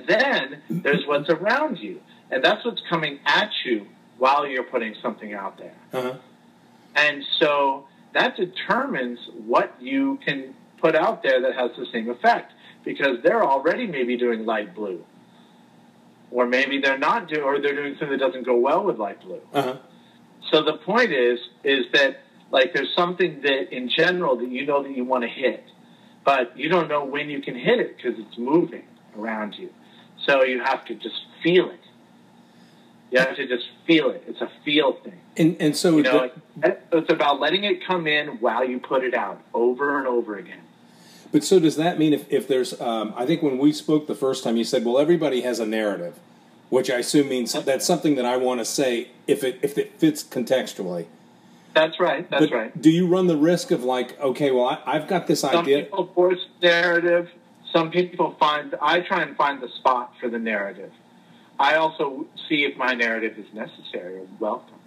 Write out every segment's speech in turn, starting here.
And then there's what's around you. And that's what's coming at you while you're putting something out there. Uh-huh. And so that determines what you can put out there that has the same effect. Because they're already maybe doing light blue. Or maybe they're not doing, or they're doing something that doesn't go well with light blue. Uh-huh. So the point is that, like, there's something that in general that you know that you want to hit, but you don't know when you can hit it because it's moving around you. So you have to just feel it. You have to just feel it. It's a feel thing. And so... it's about letting it come in while you put it out over and over again. But so does that mean if there's... I think when we spoke the first time, you said, well, everybody has a narrative, which I assume means that's something that I want to say if it fits contextually. That's right. That's right. Do you run the risk of like, okay, well, I've got this idea. Some people force narrative. Some people I try and find the spot for the narrative. I also see if my narrative is necessary or welcome.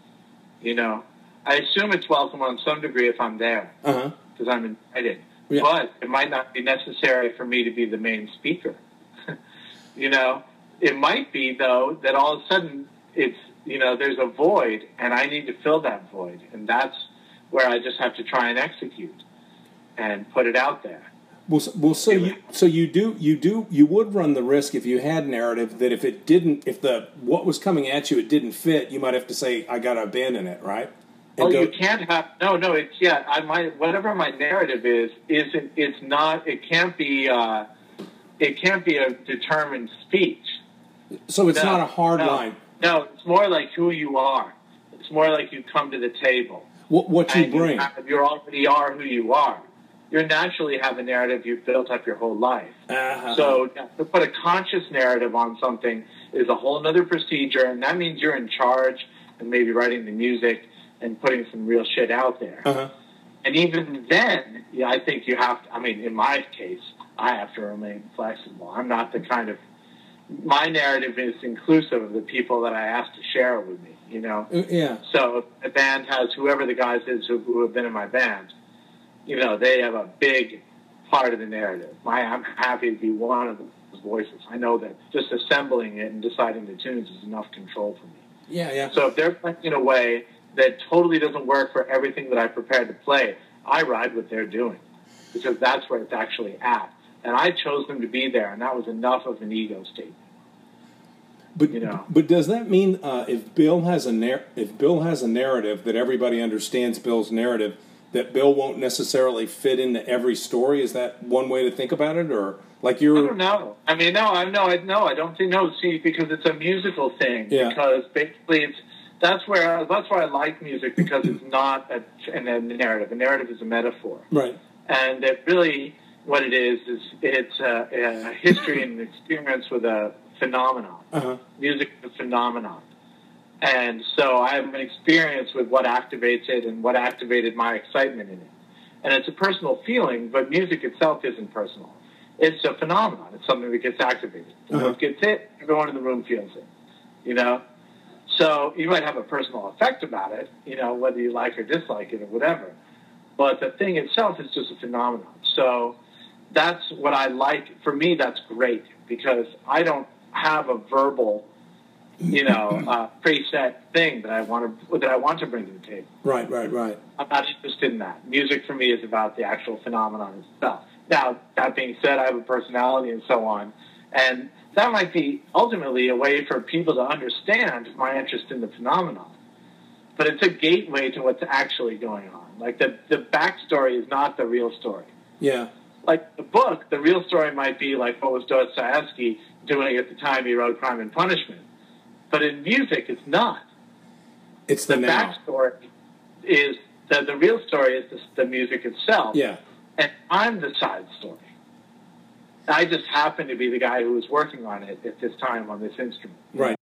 I assume it's welcome on some degree if I'm there because I'm invited. Yeah. But it might not be necessary for me to be the main speaker. It might be, though, that all of a sudden it's, there's a void and I need to fill that void. And that's where I just have to try and execute and put it out there. Well, so you would run the risk if you had narrative that if what was coming at you, it didn't fit, you might have to say, I got to abandon it, right? You can't have, whatever my narrative is, it can't be a determined speech. So it's not a hard line. No, it's more like who you are. It's more like you come to the table. What you bring. You already are who you are. You naturally have a narrative you've built up your whole life. Uh-huh. So to put a conscious narrative on something is a whole other procedure, and that means you're in charge and maybe writing the music and putting some real shit out there. Uh-huh. And even then, I think you have to, in my case, I have to remain flexible. I'm not the kind of, my narrative is inclusive of the people that I ask to share it with me, Yeah. So if the band has whoever the guys is who have been in my band, they have a big part of the narrative. I'm happy to be one of those voices. I know that just assembling it and deciding the tunes is enough control for me. Yeah, yeah. So if they're playing in a way that totally doesn't work for everything that I prepared to play, I ride what they're doing because that's where it's actually at. And I chose them to be there, and that was enough of an ego statement. But does that mean if Bill has a narrative that everybody understands Bill's narrative, that Bill won't necessarily fit into every story? Is that one way to think about it, or like you're? I don't know. I don't think no. See, because it's a musical thing. Yeah. Because basically, that's why I like music because it's not a narrative. A narrative is a metaphor. Right. And it really, what it is it's a history and an experience with a phenomenon. Uh-huh. Music is a phenomenon. And so I have an experience with what activates it and what activated my excitement in it. And it's a personal feeling, but music itself isn't personal. It's a phenomenon. It's something that gets activated. Uh-huh. It gets hit, everyone in the room feels it, So you might have a personal effect about it, whether you like or dislike it or whatever. But the thing itself is just a phenomenon. So that's what I like. For me, that's great because I don't have a verbal preset thing that I want to bring to the table. Right. I'm not interested in that. Music for me is about the actual phenomenon itself. Now, that being said, I have a personality and so on, and that might be ultimately a way for people to understand my interest in the phenomenon. But it's a gateway to what's actually going on. Like the backstory is not the real story. Yeah. Like the book, the real story might be like what was Dostoevsky doing at the time he wrote Crime and Punishment. But in music, it's not. It's the now. Backstory is the real story is the music itself. Yeah. And I'm the side story. I just happen to be the guy who was working on it at this time on this instrument. Right.